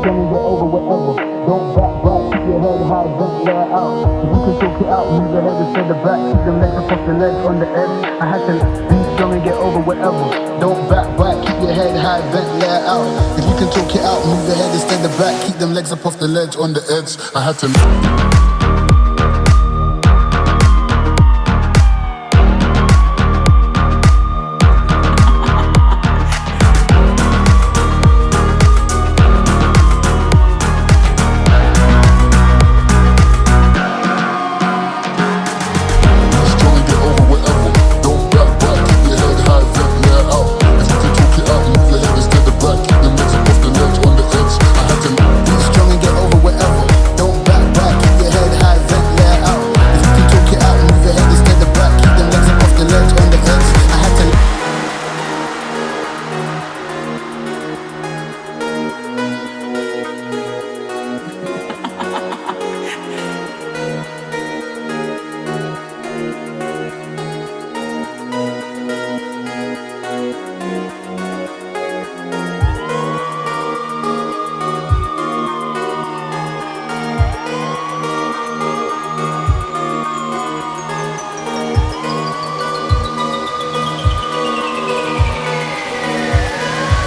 strong and get over whatever. Don't back, keep your head high, don't let it out. If you can talk it out, move your head instead of back. Keep them legs up off the legs on the edge. I had to be strong and get over whatever. Don't back, keep your head high, don't let it out. If you can talk it out, move your head instead of back. Keep them legs up off the ledge on the edge. I had to.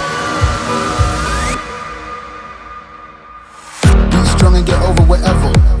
Strong and get over whatever.